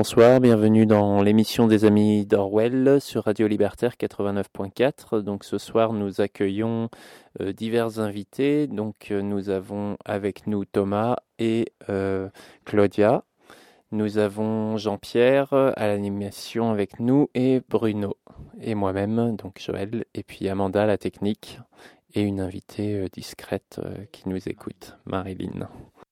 bonsoir, bienvenue dans l'émission des Amis d'Orwell sur Radio Libertaire 89.4. Donc ce soir nous accueillons divers invités. Donc nous avons avec nous Thomas et Claudia. Nous avons Jean-Pierre à l'animation avec nous et Bruno et moi-même, donc Joël, et puis Amanda à la technique et une invitée discrète qui nous écoute, Marilyn.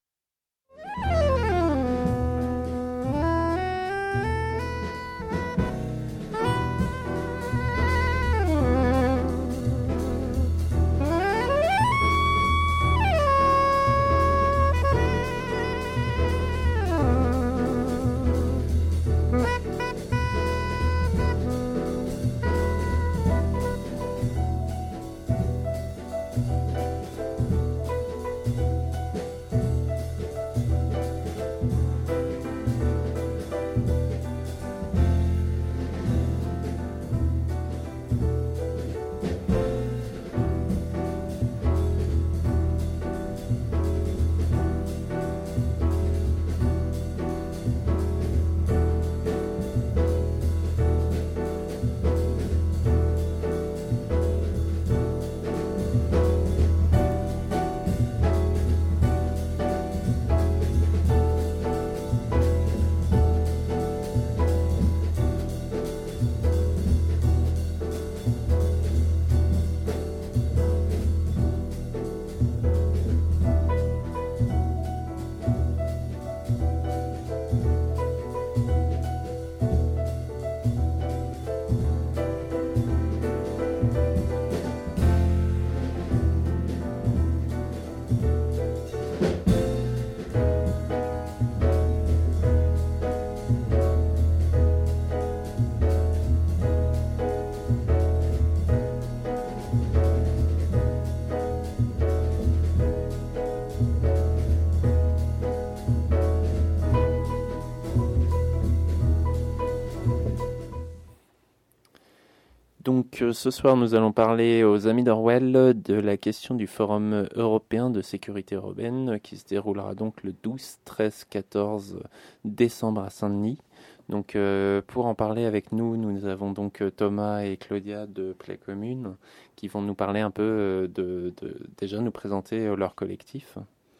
Donc ce soir, nous allons parler aux Amis d'Orwell de la question du Forum européen de sécurité urbaine qui se déroulera donc le 12, 13, 14 décembre à Saint-Denis. Donc pour en parler avec nous, nous avons donc Thomas et Claudia de Play Commune qui vont nous parler un peu déjà nous présenter leur collectif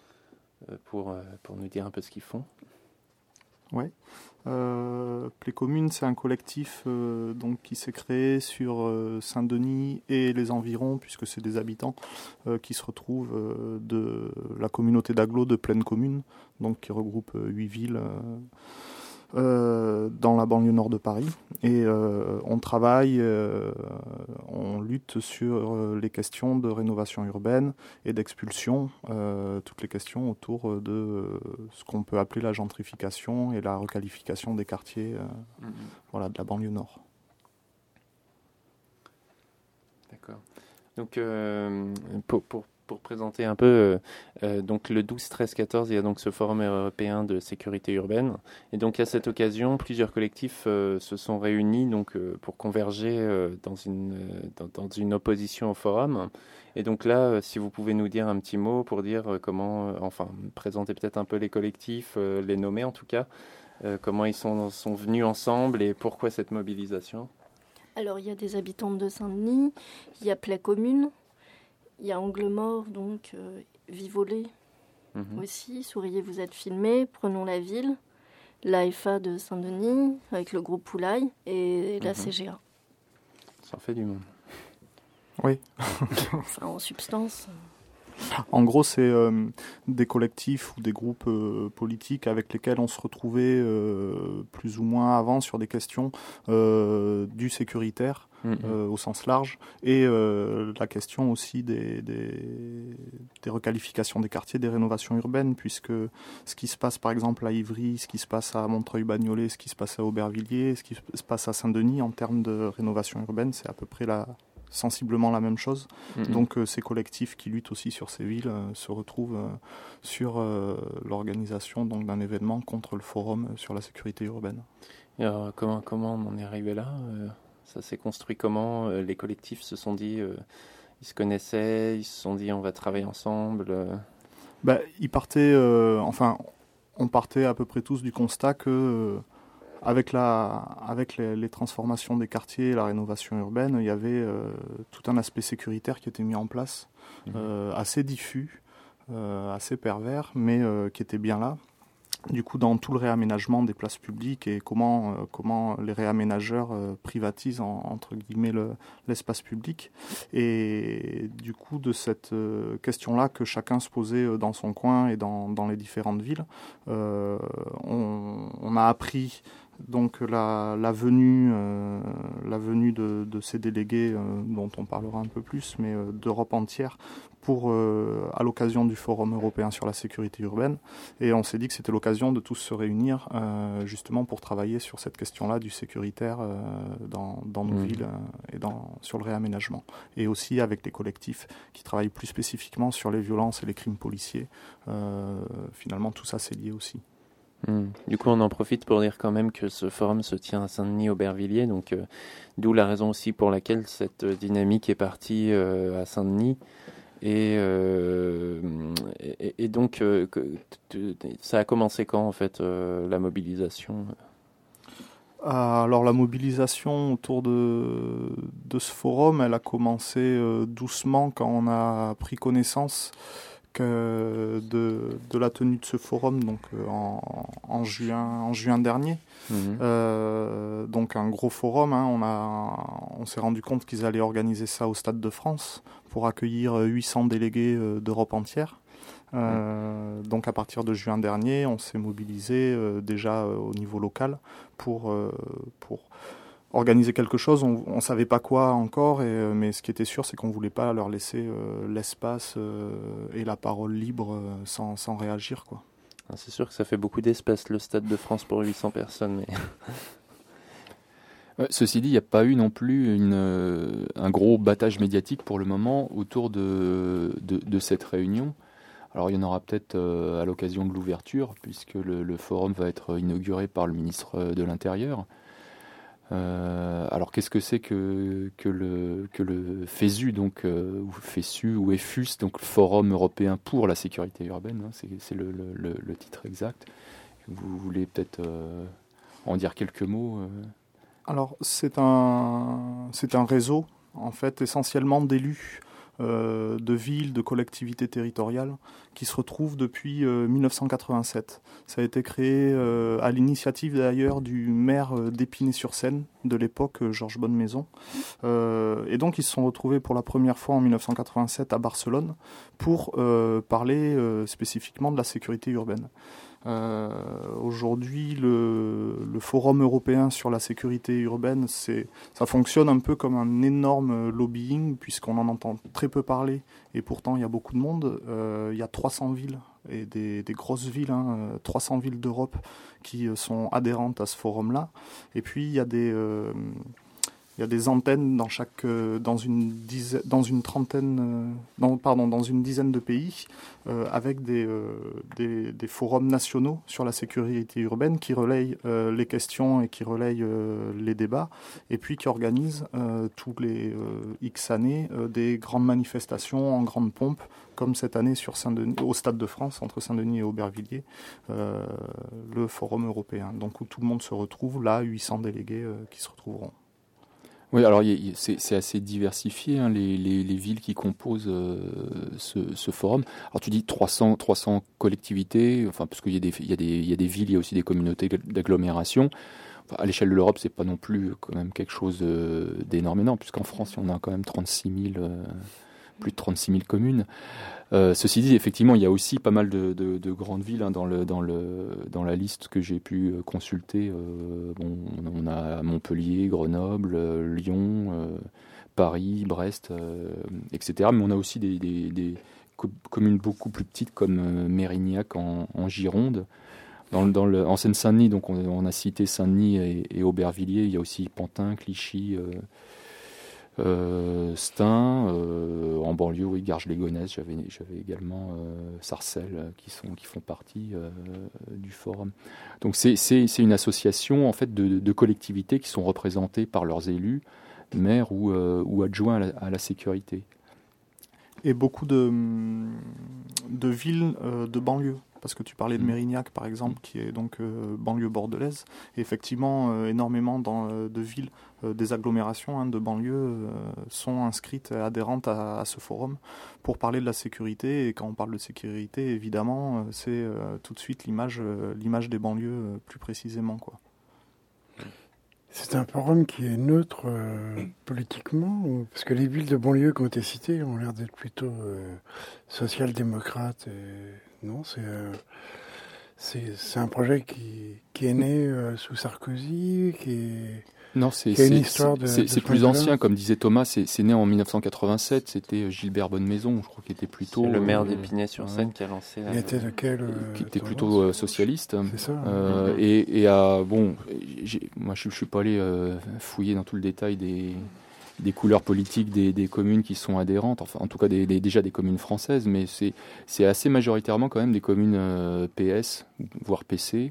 pour nous dire un peu ce qu'ils font. Ouais. Play Commune, c'est un collectif donc qui s'est créé sur Saint-Denis et les environs, puisque c'est des habitants qui se retrouvent de la communauté d'agglo de Plaine Commune, donc qui regroupe 8 villes dans la banlieue nord de Paris. Et on travaille, on lutte sur les questions de rénovation urbaine et d'expulsion, toutes les questions autour de ce qu'on peut appeler la gentrification et la requalification des quartiers voilà, de la banlieue nord. D'accord. Donc pour présenter un peu, donc le 12, 13, 14, il y a donc ce forum européen de sécurité urbaine. Et donc à cette occasion, plusieurs collectifs se sont réunis donc, pour converger dans une opposition au forum. Et donc là, si vous pouvez nous dire un petit mot pour dire comment, présenter peut-être un peu les collectifs, les nommer en tout cas, comment ils sont venus ensemble et pourquoi cette mobilisation. Alors il y a des habitants de Saint-Denis, il y a Play Commune, il y a Angle Mort, donc Vivolé aussi, Souriez, vous êtes filmés, Prenons la ville, l'AFA de Saint-Denis avec le groupe Poulaille et la CGA. Ça en fait du monde. Oui. Enfin, en substance. En gros, c'est des collectifs ou des groupes politiques avec lesquels on se retrouvait plus ou moins avant sur des questions du sécuritaire au sens large et la question aussi des requalifications des quartiers, des rénovations urbaines, puisque ce qui se passe par exemple à Ivry, ce qui se passe à Montreuil-Bagnolet, ce qui se passe à Aubervilliers, ce qui se passe à Saint-Denis en termes de rénovation urbaine, c'est à peu près sensiblement la même chose. Donc ces collectifs qui luttent aussi sur ces villes se retrouvent sur l'organisation donc, d'un événement contre le forum sur la sécurité urbaine. Et alors, comment on en est arrivé là Ça s'est construit comment Les collectifs se sont dit, ils se connaissaient, ils se sont dit on va travailler ensemble Ils partaient, on partait à peu près tous du constat que avec les transformations des quartiers et la rénovation urbaine, il y avait tout un aspect sécuritaire qui était mis en place, assez diffus, assez pervers, mais qui était bien là. Du coup, dans tout le réaménagement des places publiques et comment les réaménageurs privatisent entre guillemets l'espace public. Et du coup, de cette question-là que chacun se posait dans son coin et dans les différentes villes, on a appris donc la venue de ces délégués dont on parlera un peu plus, mais d'Europe entière, à l'occasion du Forum européen sur la sécurité urbaine. Et on s'est dit que c'était l'occasion de tous se réunir justement pour travailler sur cette question-là du sécuritaire dans nos villes et sur le réaménagement. Et aussi avec les collectifs qui travaillent plus spécifiquement sur les violences et les crimes policiers. Finalement, tout ça, c'est lié aussi. Du coup, on en profite pour dire quand même que ce forum se tient à Saint-Denis-Aubervilliers, donc d'où la raison aussi pour laquelle cette dynamique est partie à Saint-Denis. Et donc, ça a commencé quand, en fait, la mobilisation ? Alors, la mobilisation autour de ce forum, elle a commencé doucement quand on a pris connaissance de la tenue de ce forum, donc en juin dernier. Donc un gros forum, on s'est rendu compte qu'ils allaient organiser ça au Stade de France pour accueillir 800 délégués d'Europe entière. Donc à partir de juin dernier, on s'est mobilisé déjà au niveau local pour organiser quelque chose. On ne savait pas quoi encore, mais ce qui était sûr, c'est qu'on ne voulait pas leur laisser l'espace et la parole libre sans réagir, quoi. C'est sûr que ça fait beaucoup d'espace, le Stade de France, pour 800 personnes. Mais... Ceci dit, il n'y a pas eu non plus un gros battage médiatique pour le moment autour de cette réunion. Alors il y en aura peut-être à l'occasion de l'ouverture, puisque le forum va être inauguré par le ministre de l'Intérieur. Alors qu'est-ce que c'est que le FESU, donc ou FESU ou EFUS, donc Forum européen pour la sécurité urbaine, c'est le titre exact. Vous voulez peut-être en dire quelques mots Alors c'est un réseau en fait essentiellement d'élus de villes, de collectivités territoriales qui se retrouvent depuis 1987. Ça a été créé à l'initiative d'ailleurs du maire d'Épinay-sur-Seine de l'époque, Georges Bonnemaison. Et donc ils se sont retrouvés pour la première fois en 1987 à Barcelone pour parler spécifiquement de la sécurité urbaine. Aujourd'hui, le Forum européen sur la sécurité urbaine, ça fonctionne un peu comme un énorme lobbying, puisqu'on en entend très peu parler, et pourtant il y a beaucoup de monde. Il y a 300 villes, et des grosses villes, 300 villes d'Europe qui sont adhérentes à ce forum-là. Et puis il y a des antennes dans une dizaine de pays avec des forums nationaux sur la sécurité urbaine qui relayent les questions et qui relayent les débats, et puis qui organisent tous les X années des grandes manifestations en grande pompe, comme cette année sur Saint-Denis, au Stade de France, entre Saint-Denis et Aubervilliers, le forum européen. Donc où tout le monde se retrouve, là, 800 délégués qui se retrouveront. Oui, alors c'est assez diversifié, les villes qui composent ce forum. Alors tu dis 300 collectivités, enfin parce qu'il y a des villes, il y a aussi des communautés d'agglomération. Enfin, à l'échelle de l'Europe, c'est pas non plus quand même quelque chose d'énorme, puisqu'en France, on a quand même plus de 36 000 communes. Ceci dit, effectivement, il y a aussi pas mal de grandes villes dans la liste que j'ai pu consulter. On a Montpellier, Grenoble, Lyon, Paris, Brest, etc. Mais on a aussi des communes beaucoup plus petites comme Mérignac en Gironde. En Seine-Saint-Denis, donc on a cité Saint-Denis et Aubervilliers. Il y a aussi Pantin, Clichy. Stein, en banlieue, oui, Garges-les-Gonesse, j'avais également Sarcelles qui font partie du forum. Donc c'est une association en fait de collectivités qui sont représentées par leurs élus, maires ou adjoints à la sécurité. Et beaucoup de villes de banlieue. parce que tu parlais de Mérignac, par exemple, qui est donc banlieue bordelaise. Et effectivement, énormément de villes, des agglomérations de banlieues sont inscrites, adhérentes à ce forum pour parler de la sécurité. Et quand on parle de sécurité, évidemment, c'est tout de suite l'image des banlieues plus précisément, quoi. C'est un forum qui est neutre politiquement, parce que les villes de banlieue qui ont été citées ont l'air d'être plutôt social-démocrates. Non, c'est un projet qui est né sous Sarkozy, Non, c'est plus ancien, comme disait Thomas, c'est né en 1987, c'était Gilbert Bonnemaison, je crois qu'il était plutto... le maire d'Épinay-sur-Seine qui a lancé... Il était de quel qui était plutôt socialiste. C'est ça. Moi je suis pas allé fouiller dans tout le détail des couleurs politiques des communes qui sont adhérentes, enfin en tout cas déjà des communes françaises, mais c'est assez majoritairement quand même des communes PS, voire PC,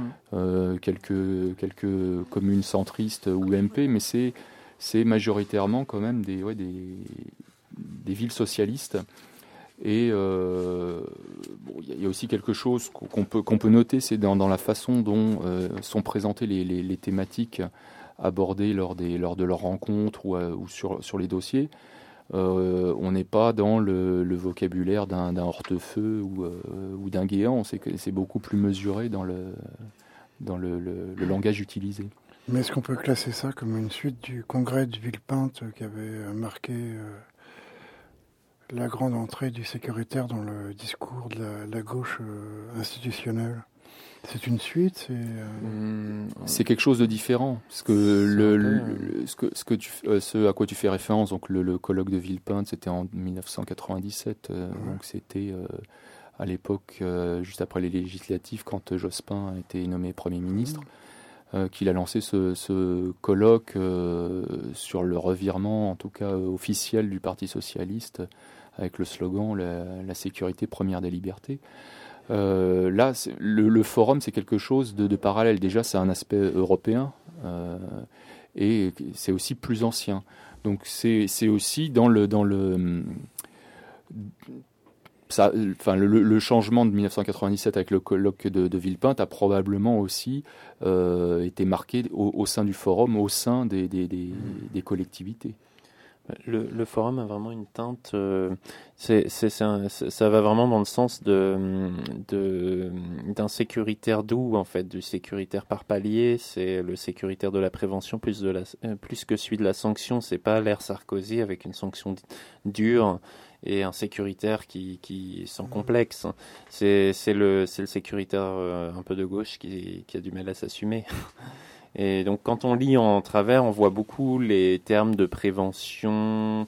quelques communes centristes ou MP, mais c'est majoritairement quand même des villes socialistes. Et il y a aussi quelque chose qu'on peut noter, c'est dans la façon dont sont présentées les thématiques abordées lors de leurs rencontres ou sur les dossiers. On n'est pas dans le vocabulaire d'un hortefeux ou d'un guéant, c'est beaucoup plus mesuré dans le langage utilisé. Mais est-ce qu'on peut classer ça comme une suite du congrès de Villepinte qui avait marqué la grande entrée du sécuritaire dans le discours de la gauche institutionnelle? C'est une suite, c'est quelque chose de différent. Parce que ce à quoi tu fais référence, donc le colloque de Villepinte, c'était en 1997. Donc c'était à l'époque, juste après les législatives, quand Jospin a été nommé Premier ministre, qu'il a lancé ce colloque sur le revirement, en tout cas officiel, du Parti socialiste, avec le slogan la sécurité première des libertés. Là, le forum, c'est quelque chose de parallèle. Déjà, c'est un aspect européen et c'est aussi plus ancien. Donc, c'est aussi dans le changement de 1997 avec le colloque de Villepinte a probablement aussi été marqué au sein du forum, au sein des collectivités. Le forum a vraiment une teinte, ça va vraiment dans le sens d'un sécuritaire doux, en fait, du sécuritaire par palier. C'est le sécuritaire de la prévention plus que celui de la sanction. C'est pas l'ère Sarkozy avec une sanction dure et un sécuritaire qui sans complexe. C'est le sécuritaire un peu de gauche qui a du mal à s'assumer. Et donc, quand on lit en travers, on voit beaucoup les termes de prévention,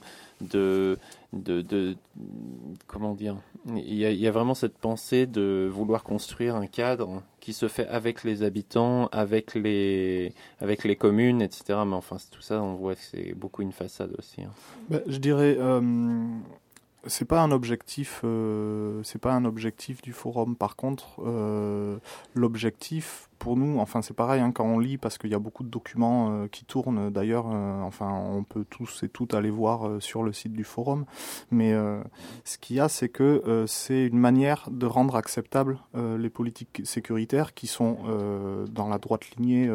comment dire. Il y a vraiment cette pensée de vouloir construire un cadre qui se fait avec les habitants, avec les communes, etc. Mais enfin, tout ça, on voit que c'est beaucoup une façade aussi. Je dirais. C'est pas un objectif du forum. Par contre, l'objectif pour nous, enfin c'est pareil quand on lit, parce qu'il y a beaucoup de documents qui tournent. D'ailleurs, on peut tous et toutes aller voir sur le site du forum. Mais ce qu'il y a, c'est que c'est une manière de rendre acceptables les politiques sécuritaires qui sont dans la droite lignée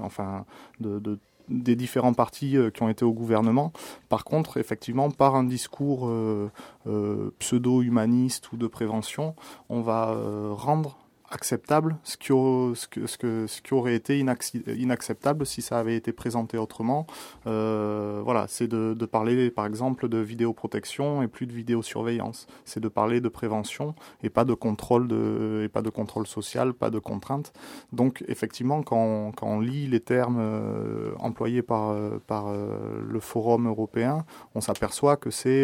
des différents partis qui ont été au gouvernement. Par contre, effectivement, par un discours pseudo-humaniste ou de prévention, on va rendre acceptable ce qui aurait été inacceptable si ça avait été présenté autrement. C'est de parler, par exemple, de vidéoprotection et plus de vidéosurveillance. C'est de parler de prévention et pas de contrôle social, pas de contraintes. Donc, effectivement, quand on lit les termes employés par le Forum européen, on s'aperçoit que c'est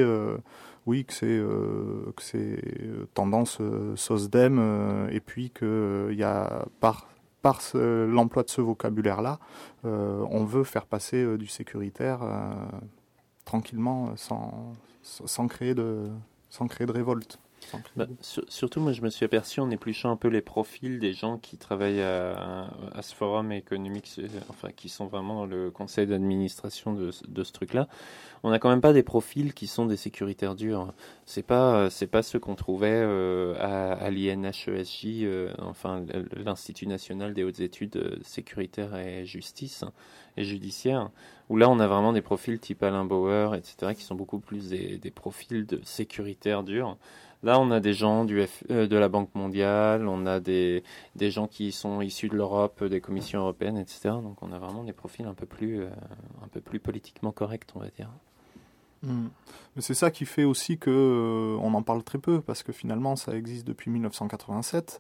tendance SOSDEM, et puis qu'il y a par l'emploi de ce vocabulaire-là, on veut faire passer du sécuritaire tranquillement, sans créer de révolte. Surtout, moi, je me suis aperçu en épluchant un peu les profils des gens qui travaillent à ce forum économique, enfin, qui sont vraiment dans le conseil d'administration de ce truc-là. On n'a quand même pas des profils qui sont des sécuritaires durs. C'est pas ceux qu'on trouvait à l'INHESJ, enfin, l'Institut national des hautes études sécuritaires et justice et judiciaire, où là, on a vraiment des profils type Alain Bauer, etc., qui sont beaucoup plus des profils de sécuritaires durs. Là, on a des gens de la Banque mondiale, on a des gens qui sont issus de l'Europe, des commissions européennes, etc. Donc, on a vraiment des profils un peu plus politiquement corrects, on va dire. Mais c'est ça qui fait aussi que on en parle très peu, parce que finalement, ça existe depuis 1987.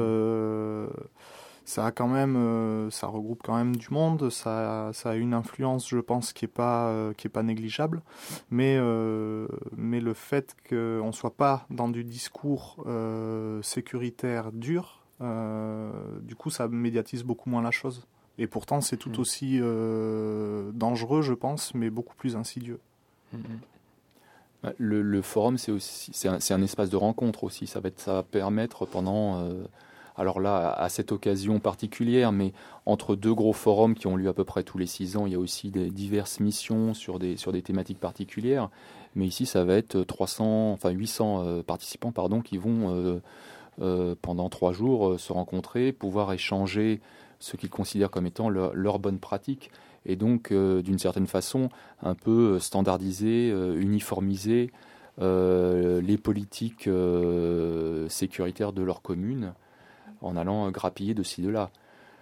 Ça a quand même, ça regroupe quand même du monde. Ça a une influence, je pense, qui est pas négligeable. Mais le fait qu'on soit pas dans du discours sécuritaire dur, du coup, ça médiatise beaucoup moins la chose. Et pourtant, c'est tout aussi dangereux, je pense, mais beaucoup plus insidieux. Le forum, c'est un espace de rencontre aussi. Ça va permettre pendant alors là, à cette occasion particulière, mais entre deux gros forums qui ont lieu à peu près tous les 6 ans, il y a aussi des diverses missions sur des thématiques particulières. Mais ici, ça va être 800 participants qui vont pendant 3 jours se rencontrer, pouvoir échanger ce qu'ils considèrent comme étant leur bonne pratique. Et donc, d'une certaine façon, un peu standardiser, uniformiser les politiques sécuritaires de leur commune, en allant grappiller de ci, de là.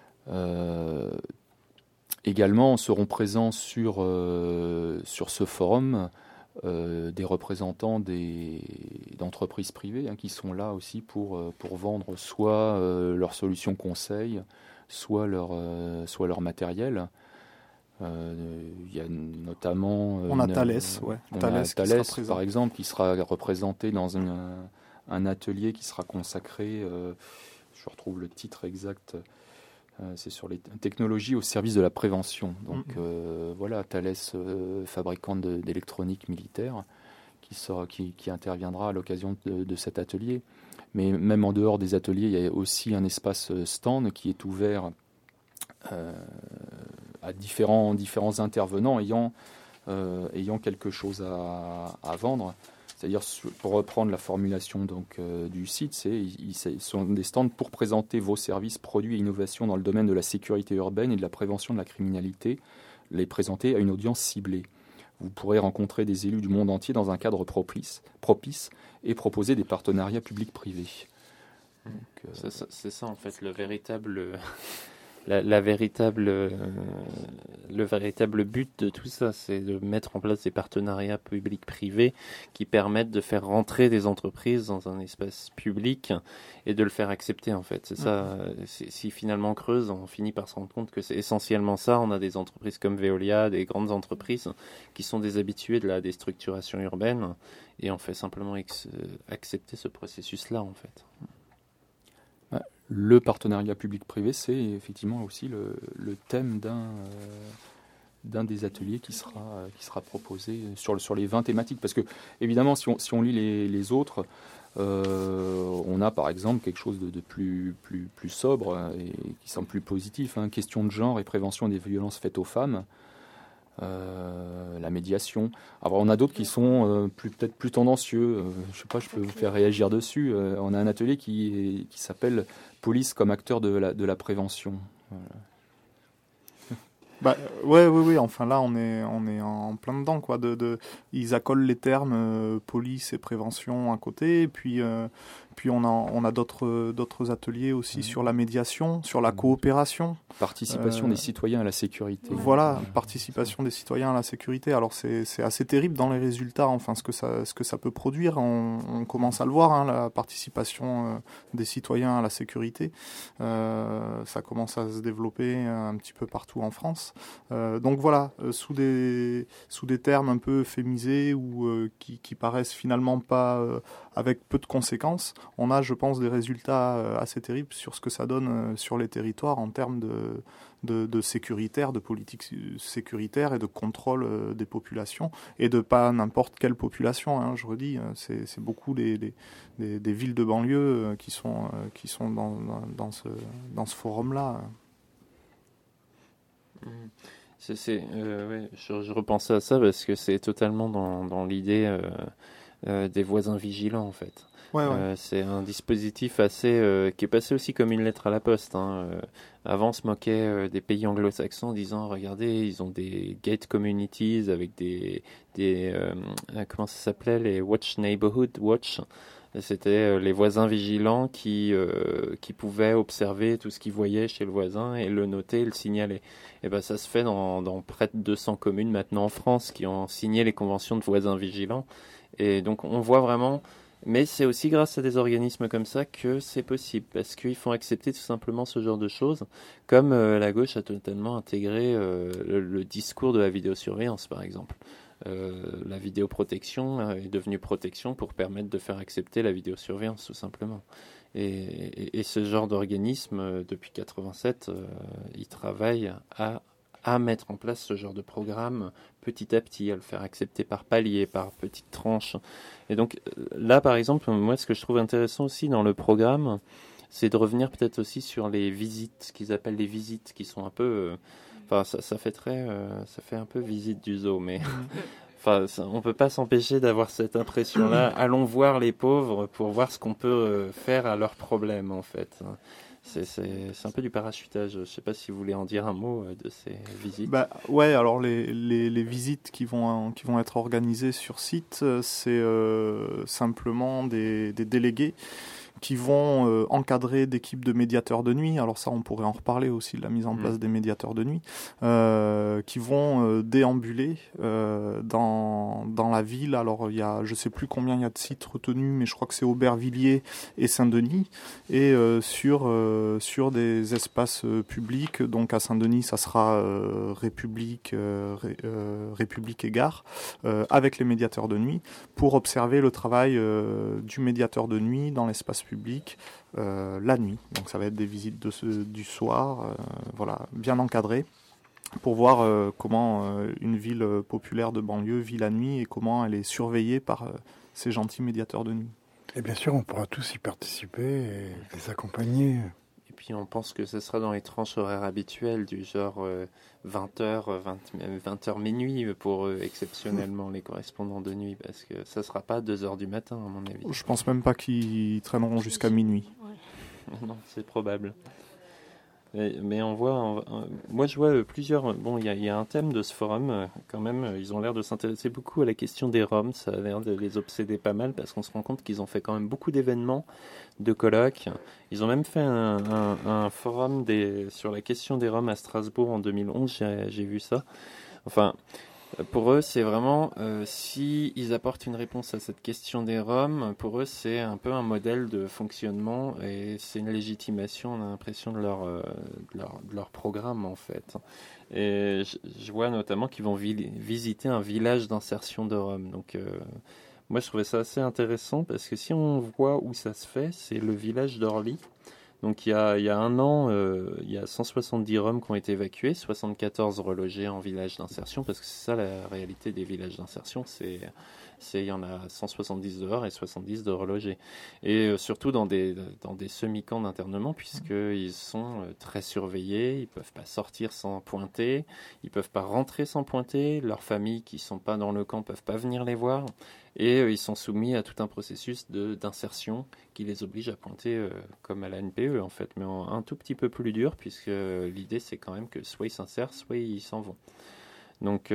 Également, seront présents sur ce forum des représentants d'entreprises privées qui sont là aussi pour vendre soit leurs solutions conseils, soit leur matériel. Il y a notamment... on a Thales, Thales par exemple, qui sera représenté dans un atelier qui sera consacré... je retrouve le titre exact, c'est sur les technologies au service de la prévention. Donc voilà, Thales, fabricant d'électronique militaire, qui interviendra à l'occasion de cet atelier. Mais même en dehors des ateliers, il y a aussi un espace stand qui est ouvert à différents intervenants ayant quelque chose à vendre. C'est-à-dire, pour reprendre la formulation du site, ce sont des stands pour présenter vos services, produits et innovations dans le domaine de la sécurité urbaine et de la prévention de la criminalité, les présenter à une audience ciblée. Vous pourrez rencontrer des élus du monde entier dans un cadre propice et proposer des partenariats publics-privés. C'est ça, en fait, le véritable but de tout ça, c'est de mettre en place des partenariats publics-privés qui permettent de faire rentrer des entreprises dans un espace public et de le faire accepter, en fait. C'est ça. Si finalement on creuse, on finit par se rendre compte que c'est essentiellement ça. On a des entreprises comme Veolia, des grandes entreprises qui sont des habitués de la déstructuration urbaine, et on fait simplement accepter ce processus-là, en fait. Le partenariat public-privé, c'est effectivement aussi le thème d'un des ateliers qui sera proposé sur les 20 thématiques. Parce que, évidemment, si on lit les autres, on a par exemple quelque chose de plus sobre et qui semble plus positif. Question de genre et prévention des violences faites aux femmes. La médiation. Alors, on a d'autres qui sont peut-être plus tendancieux. Je sais pas, je peux vous faire réagir dessus. On a un atelier qui s'appelle Police comme acteur de la prévention. Oui. Enfin là, on est en plein dedans, quoi. Ils accolent les termes police et prévention à côté, et puis on a d'autres ateliers aussi sur la médiation, sur la coopération. Participation des citoyens à la sécurité. Voilà, participation des citoyens à la sécurité. Alors c'est assez terrible dans les résultats, enfin ce que ça peut produire. On commence à le voir, la participation des citoyens à la sécurité. Ça commence à se développer un petit peu partout en France. France. Donc voilà, sous des termes un peu euphémisés ou qui paraissent finalement pas avec peu de conséquences, on a, je pense, des résultats assez terribles sur ce que ça donne sur les territoires en termes de sécuritaire, de politique sécuritaire et de contrôle des populations, et de pas n'importe quelle population, hein, je redis, c'est beaucoup des villes de banlieue qui sont dans ce forum-là. Ouais, je repensais à ça parce que c'est totalement dans l'idée des voisins vigilants en fait. Ouais. C'est un dispositif assez qui est passé aussi comme une lettre à la poste. Avant, on se moquait des pays anglo-saxons en disant regardez, ils ont des gate communities avec des comment ça s'appelait, les Watch Neighborhood Watch. C'était les voisins vigilants qui pouvaient observer tout ce qu'ils voyaient chez le voisin et le noter et le signaler. Et ben ça se fait dans près de 200 communes maintenant en France qui ont signé les conventions de voisins vigilants. Et donc on voit vraiment, mais c'est aussi grâce à des organismes comme ça que c'est possible, parce qu'ils font accepter tout simplement ce genre de choses, comme la gauche a totalement intégré le discours de la vidéosurveillance par exemple. La vidéoprotection est devenue protection pour permettre de faire accepter la vidéosurveillance tout simplement. Et ce genre d'organisme, depuis 87, il travaille à mettre en place ce genre de programme petit à petit, à le faire accepter par palier, par petites tranches. Et donc là, par exemple, moi, ce que je trouve intéressant aussi dans le programme, c'est de revenir peut-être aussi sur les visites, qu'ils appellent les visites, qui sont un peu... Enfin, ça fait un peu visite du zoo, mais... Enfin, on peut pas s'empêcher d'avoir cette impression-là. Allons voir les pauvres pour voir ce qu'on peut faire à leurs problèmes, en fait. C'est un peu du parachutage. Je sais pas si vous voulez en dire un mot de ces visites. Ouais, alors les visites qui vont être organisées sur site, c'est simplement des délégués qui vont encadrer d'équipes de médiateurs de nuit. Alors ça, on pourrait en reparler aussi de la mise en place des médiateurs de nuit, qui vont déambuler dans la ville. Alors je sais plus combien il y a de sites retenus, mais je crois que c'est Aubervilliers et Saint-Denis, et sur des espaces publics. Donc à Saint-Denis, ça sera République et Gare, avec les médiateurs de nuit, pour observer le travail du médiateur de nuit dans l'espace public la nuit. Donc ça va être des visites du soir, voilà, bien encadrées, pour voir comment une ville populaire de banlieue vit la nuit et comment elle est surveillée par ces gentils médiateurs de nuit. Et bien sûr, on pourra tous y participer et les accompagner. Et puis on pense que ce sera dans les tranches horaires habituelles, du genre 20h, 20h minuit pour exceptionnellement les correspondants de nuit, parce que ça ne sera pas 2h du matin à mon avis. Je pense même pas qu'ils traîneront jusqu'à minuit. Ouais. Non, c'est probable. Mais on voit, moi je vois plusieurs. Bon, il y a un thème de ce forum quand même. Ils ont l'air de s'intéresser beaucoup à la question des Roms. Ça a l'air de les obséder pas mal parce qu'on se rend compte qu'ils ont fait quand même beaucoup d'événements, de colloques. Ils ont même fait un forum sur la question des Roms à Strasbourg en 2011. J'ai vu ça. Enfin. Pour eux, c'est vraiment, si ils apportent une réponse à cette question des Roms, pour eux, c'est un peu un modèle de fonctionnement et c'est une légitimation, on a l'impression, de leur programme, en fait. Et je vois notamment qu'ils vont visiter un village d'insertion de Roms. Donc, moi, je trouvais ça assez intéressant parce que si on voit où ça se fait, c'est le village d'Orly. Donc il y a un an, il y a 170 Roms qui ont été évacués, 74 relogés en village d'insertion, parce que c'est ça la réalité des villages d'insertion, il y en a 170 dehors et 70 de relogés. Et surtout dans des semi-camps d'internement, puisqu'ils sont très surveillés, ils ne peuvent pas sortir sans pointer, ils ne peuvent pas rentrer sans pointer, leurs familles qui ne sont pas dans le camp ne peuvent pas venir les voir. Et ils sont soumis à tout un processus d'insertion qui les oblige à pointer comme à la NPE en fait, mais un tout petit peu plus dur, puisque l'idée c'est quand même que soit ils s'insèrent, soit ils s'en vont. Donc,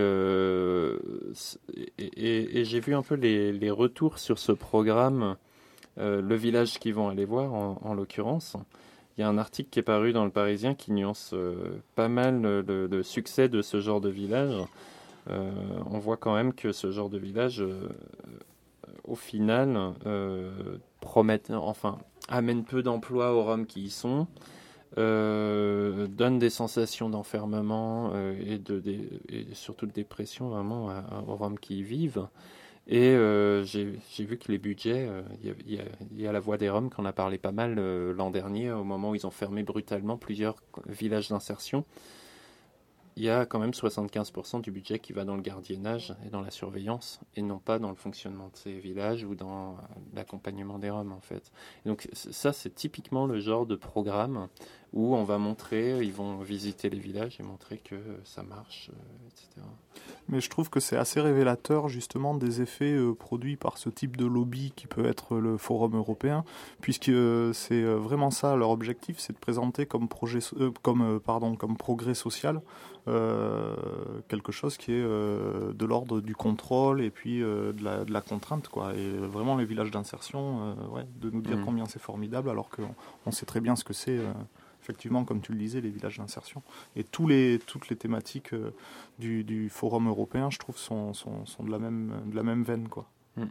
et j'ai vu un peu les retours sur ce programme, le village qu'ils vont aller voir en l'occurrence. Il y a un article qui est paru dans Le Parisien qui nuance pas mal le succès de ce genre de village. On voit quand même que ce genre de village, au final, amène peu d'emplois aux Roms qui y sont, donne des sensations d'enfermement et surtout de dépression vraiment aux Roms qui y vivent. Et j'ai vu que les budgets, il y a la Voix des Roms qu'on a parlé pas mal l'an dernier, au moment où ils ont fermé brutalement plusieurs villages d'insertion. Il y a quand même 75% du budget qui va dans le gardiennage et dans la surveillance, et non pas dans le fonctionnement de ces villages ou dans l'accompagnement des Roms, en fait. Et donc ça, c'est typiquement le genre de programme où on va montrer, ils vont visiter les villages et montrer que ça marche, etc. Mais je trouve que c'est assez révélateur justement des effets produits par ce type de lobby qui peut être le Forum européen, puisque c'est vraiment ça leur objectif, c'est de présenter comme progrès social quelque chose qui est de l'ordre du contrôle et puis de la contrainte, quoi. Et vraiment les villages d'insertion, de nous dire combien c'est formidable, alors qu'on sait très bien ce que c'est. Effectivement, comme tu le disais, les villages d'insertion. Et toutes les thématiques du Forum européen, je trouve, sont de la même veine, quoi.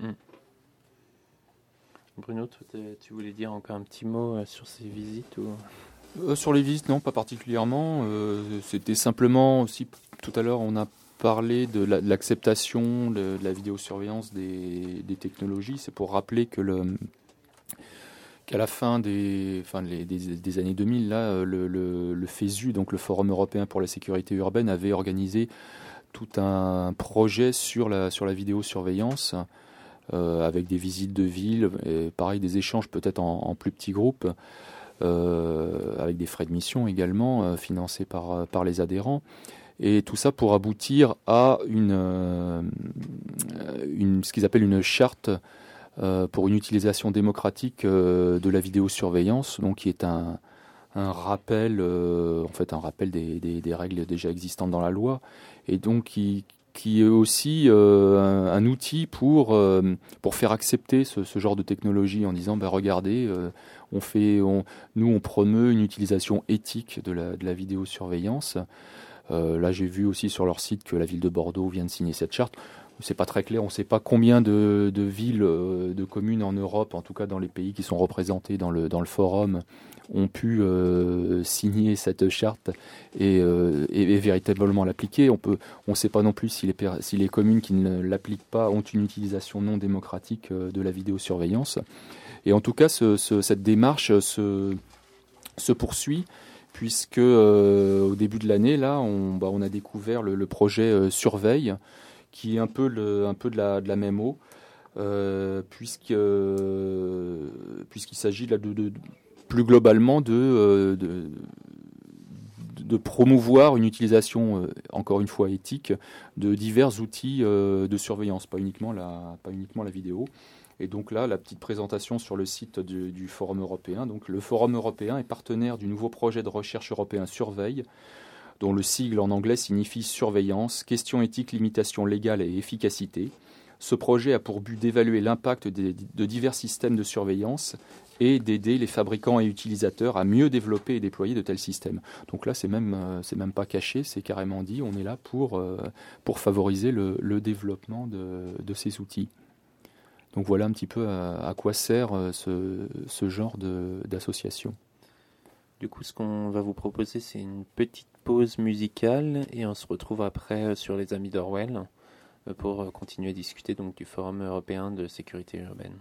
Bruno, tu voulais dire encore un petit mot sur ces visites Sur les visites, non, pas particulièrement. C'était simplement aussi, tout à l'heure, on a parlé de l'acceptation de la vidéosurveillance des technologies. C'est pour rappeler qu'à la fin des années 2000, là, le FESU, donc le Forum européen pour la sécurité urbaine, avait organisé tout un projet sur la vidéosurveillance, avec des visites de villes, et pareil, des échanges peut-être en plus petits groupes, avec des frais de mission également, financés par les adhérents. Et tout ça pour aboutir à ce qu'ils appellent une charte pour une utilisation démocratique de la vidéosurveillance, donc qui est un rappel, des règles déjà existantes dans la loi, et donc qui est aussi un outil pour faire accepter ce genre de technologie en disant regardez, nous on promeut une utilisation éthique de la vidéosurveillance. Là j'ai vu aussi sur leur site que la ville de Bordeaux vient de signer cette charte. C'est pas très clair, on ne sait pas combien de villes, de communes en Europe, en tout cas dans les pays qui sont représentés dans le forum, ont pu signer cette charte et véritablement l'appliquer. On ne sait pas non plus si les communes qui ne l'appliquent pas ont une utilisation non démocratique de la vidéosurveillance. Et en tout cas, cette démarche se poursuit, puisque au début de l'année, là, on a découvert le projet Surveille, qui est un peu de la même eau, puisqu'il s'agit là plus globalement de promouvoir une utilisation, encore une fois éthique, de divers outils de surveillance, pas uniquement la vidéo. Et donc là, la petite présentation sur le site du Forum européen. Donc, le Forum européen est partenaire du nouveau projet de recherche européen Surveille, dont le sigle en anglais signifie surveillance, questions éthiques, limitations légales et efficacité. Ce projet a pour but d'évaluer l'impact de divers systèmes de surveillance et d'aider les fabricants et utilisateurs à mieux développer et déployer de tels systèmes. Donc là, c'est même pas caché, c'est carrément dit, on est là pour favoriser le développement de ces outils. Donc voilà un petit peu à quoi sert ce genre d'association. Du coup, ce qu'on va vous proposer, c'est une petite pause musicale et on se retrouve après sur les Amis d'Orwell pour continuer à discuter donc du Forum européen de sécurité urbaine.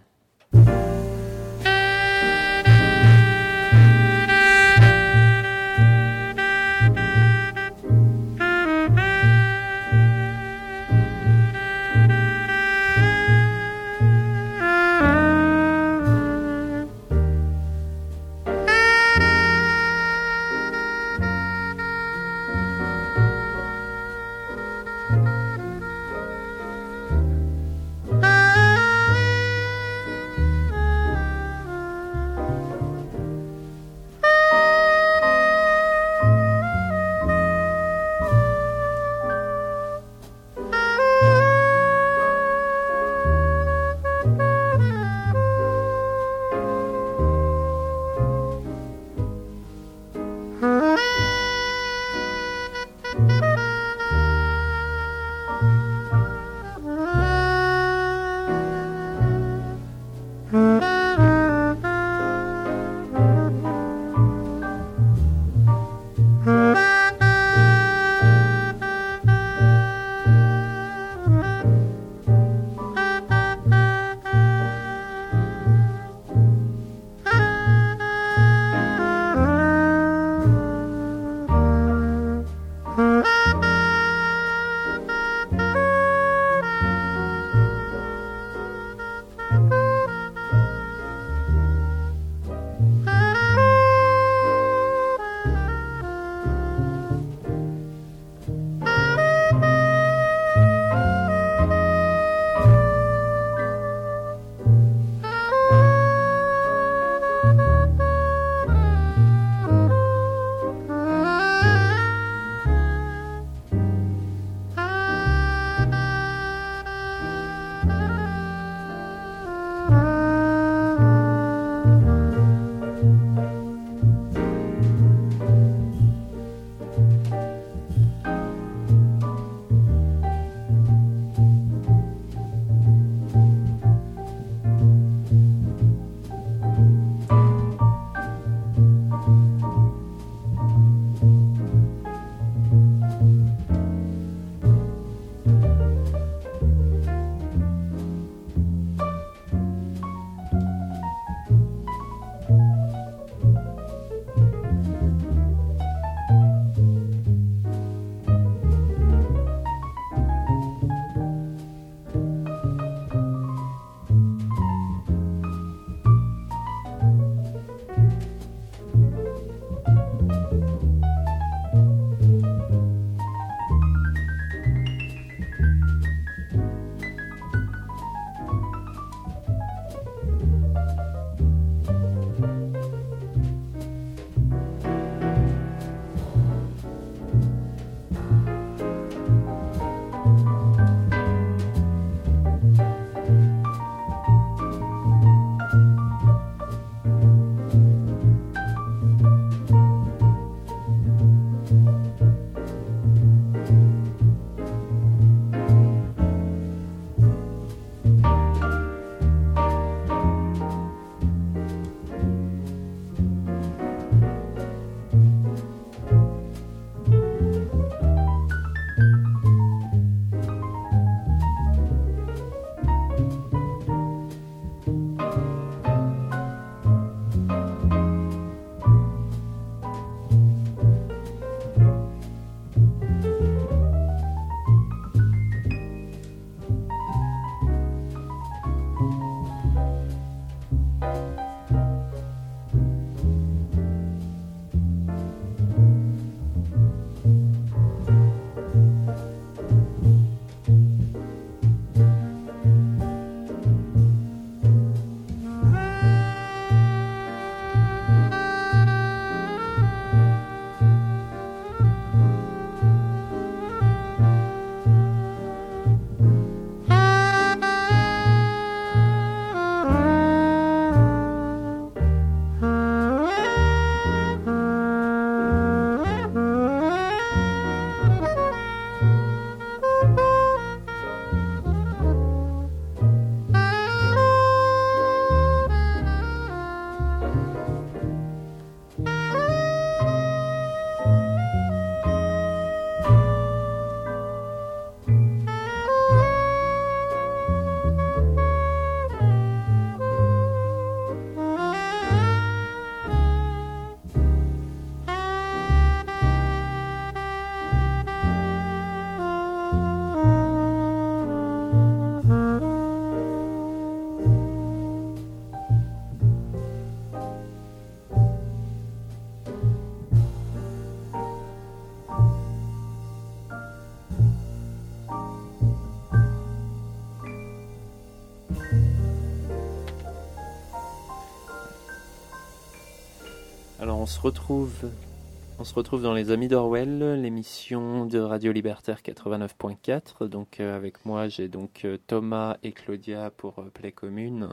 Alors on se retrouve dans Les Amis d'Orwell, l'émission de Radio Libertaire 89.4. Donc avec moi j'ai donc Thomas et Claudia pour Play Commune.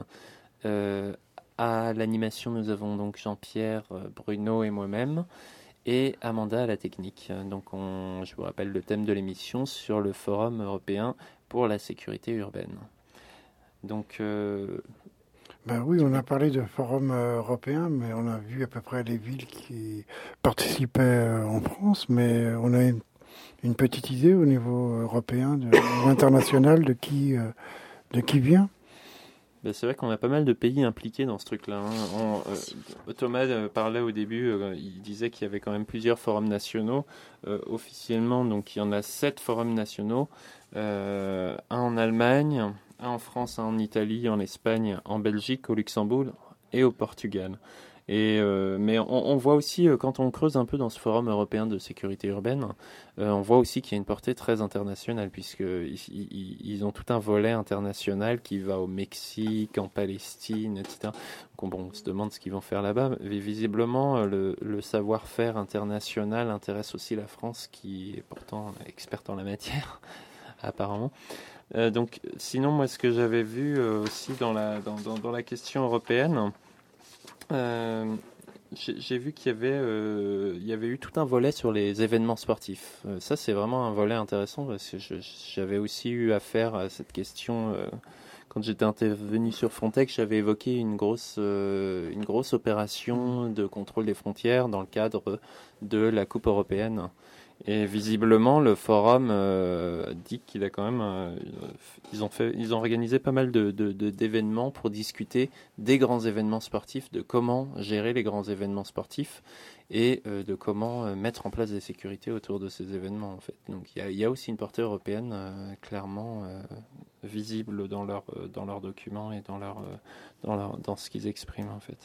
À l'animation nous avons donc Jean-Pierre, Bruno et moi-même. Et Amanda à la technique. Donc je vous rappelle le thème de l'émission sur le Forum européen pour la sécurité urbaine. Donc oui, on a parlé de forum européen, mais on a vu à peu près les villes qui participaient en France, mais on a une petite idée au niveau européen, au niveau international, de qui vient. C'est vrai qu'on a pas mal de pays impliqués dans ce truc-là. Thomas parlait au début, il disait qu'il y avait quand même plusieurs forums nationaux. Officiellement, donc il y en a 7 forums nationaux, un en Allemagne, un en France, un en Italie, en Espagne, en Belgique, au Luxembourg et au Portugal. Mais on voit aussi, quand on creuse un peu dans ce forum européen de sécurité urbaine, on voit aussi qu'il y a une portée très internationale, puisqu'ils ont tout un volet international qui va au Mexique, en Palestine, etc. Donc on se demande ce qu'ils vont faire là-bas. Mais visiblement, le savoir-faire international intéresse aussi la France, qui est pourtant experte en la matière, apparemment. Donc, sinon, moi, ce que j'avais vu aussi dans la question européenne, j'ai vu qu'il y avait eu tout un volet sur les événements sportifs. Ça, c'est vraiment un volet intéressant parce que j'avais aussi eu affaire à cette question quand j'étais intervenu sur Frontex. J'avais évoqué une grosse opération de contrôle des frontières dans le cadre de la Coupe européenne. Et visiblement, le forum dit qu'il a quand même, ils ont organisé pas mal d'événements pour discuter des grands événements sportifs, de comment gérer les grands événements sportifs et de comment mettre en place des sécurités autour de ces événements en fait. Donc il y a aussi une portée européenne clairement visible dans leurs documents et dans ce qu'ils expriment en fait.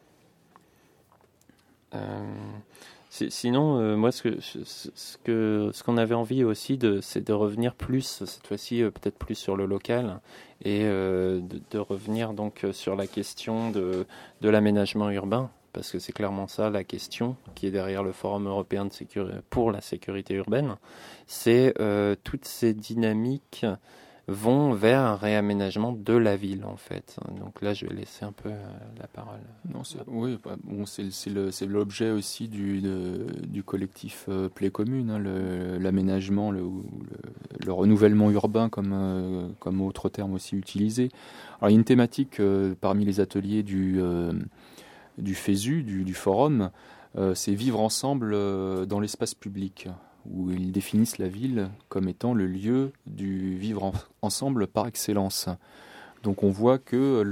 Sinon, moi, ce qu'on avait envie aussi, c'est de revenir plus, cette fois-ci, peut-être plus sur le local, et de revenir donc sur la question de l'aménagement urbain, parce que c'est clairement ça la question qui est derrière le Forum européen pour la sécurité urbaine. C'est toutes ces dynamiques vont vers un réaménagement de la ville en fait. Donc là je vais laisser un peu la parole. Non, c'est l'objet aussi du collectif Play Commune, hein, l'aménagement, le renouvellement urbain comme autre terme aussi utilisé. Alors il y a une thématique parmi les ateliers du FESU, du forum, c'est vivre ensemble dans l'espace public, où ils définissent la ville comme étant le lieu du vivre ensemble par excellence. Donc on voit que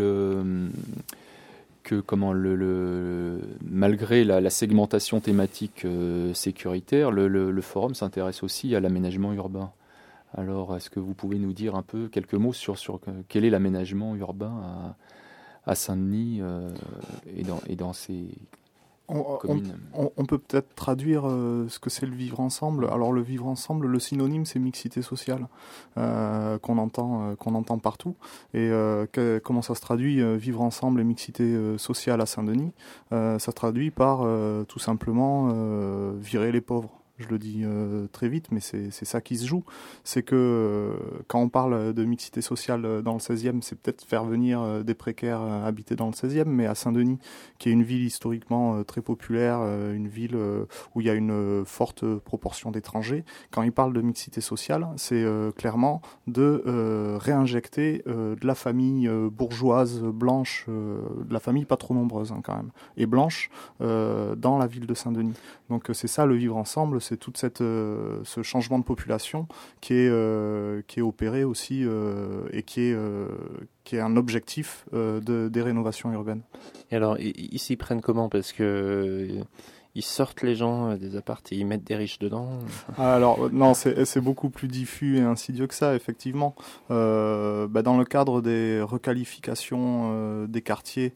malgré la segmentation thématique sécuritaire, le forum s'intéresse aussi à l'aménagement urbain. Alors est-ce que vous pouvez nous dire un peu quelques mots sur quel est l'aménagement urbain à Saint-Denis et dans ces communes? On peut peut-être traduire ce que c'est le vivre ensemble. Alors le vivre ensemble, le synonyme c'est mixité sociale qu'on entend partout. Et comment ça se traduit vivre ensemble et mixité sociale à Saint-Denis? Ça se traduit par tout simplement virer les pauvres. Je le dis très vite, mais c'est ça qui se joue. C'est que quand on parle de mixité sociale dans le 16e, c'est peut-être faire venir des précaires habiter dans le 16e, mais à Saint-Denis, qui est une ville historiquement très populaire, une ville où il y a une forte proportion d'étrangers, quand il parle de mixité sociale, c'est clairement de réinjecter de la famille bourgeoise, blanche, de la famille pas trop nombreuse hein, quand même, et blanche, dans la ville de Saint-Denis. Donc c'est ça le vivre ensemble, c'est tout ce changement de population qui est opéré aussi et qui est un objectif des rénovations urbaines. Et alors, ils s'y prennent comment? Parce que ils sortent les gens des apparts et ils mettent des riches dedans? Alors non, c'est beaucoup plus diffus et insidieux que ça, effectivement. Dans le cadre des requalifications des quartiers,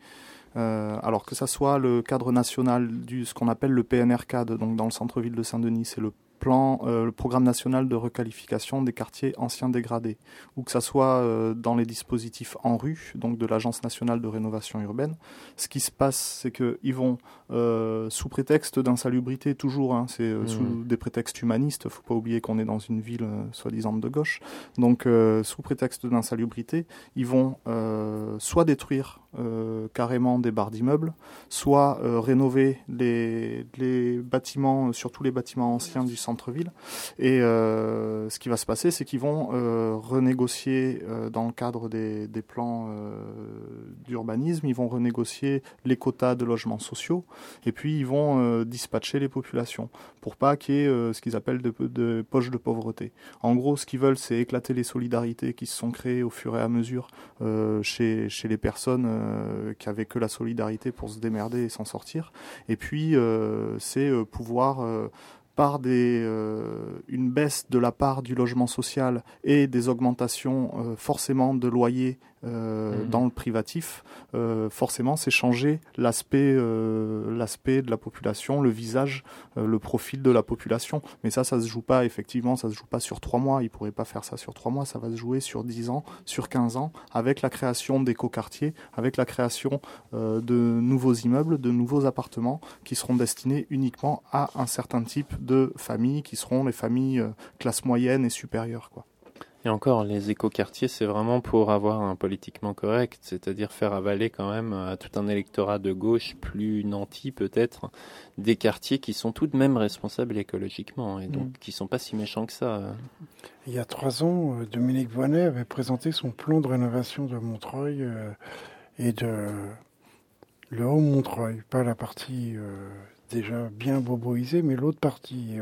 alors que ça soit le cadre national ce qu'on appelle le PNR-CAD, donc dans le centre-ville de Saint-Denis, c'est le le programme national de requalification des quartiers anciens dégradés, ou que ça soit dans les dispositifs en rue, donc de l'Agence nationale de rénovation urbaine. Ce qui se passe, c'est qu'ils vont, sous prétexte d'insalubrité toujours, sous des prétextes humanistes, faut pas oublier qu'on est dans une ville soi-disant de gauche, donc sous prétexte d'insalubrité, ils vont soit détruire carrément des barres d'immeubles, soit rénover les bâtiments, surtout les bâtiments anciens du centre-ville. Et ce qui va se passer, c'est qu'ils vont renégocier dans le cadre des plans d'urbanisme, ils vont renégocier les quotas de logements sociaux, et puis ils vont dispatcher les populations pour pas qu'il y ait ce qu'ils appellent de poches de pauvreté. En gros, ce qu'ils veulent, c'est éclater les solidarités qui se sont créées au fur et à mesure chez les personnes qui avaient que la solidarité pour se démerder et s'en sortir. Et puis, c'est pouvoir par une baisse de la part du logement social et des augmentations forcément de loyers dans le privatif, forcément c'est changer l'aspect de la population, le visage, le profil de la population. Mais ça se joue pas, effectivement, ça se joue pas sur 3 mois, ils pourraient pas faire ça sur 3 mois, ça va se jouer sur 10 ans, sur 15 ans, avec la création d'écoquartiers, avec la création de nouveaux immeubles, de nouveaux appartements qui seront destinés uniquement à un certain type de familles, qui seront les familles classe moyenne et supérieure, quoi. Et encore, les écoquartiers, c'est vraiment pour avoir un politiquement correct, c'est-à-dire faire avaler quand même à tout un électorat de gauche plus nanti peut-être, des quartiers qui sont tout de même responsables écologiquement et donc qui sont pas si méchants que ça. Il y a 3 ans, Dominique Voynet avait présenté son plan de rénovation de Montreuil et de le Haut-Montreuil, pas la partie déjà bien boboisée, mais l'autre partie.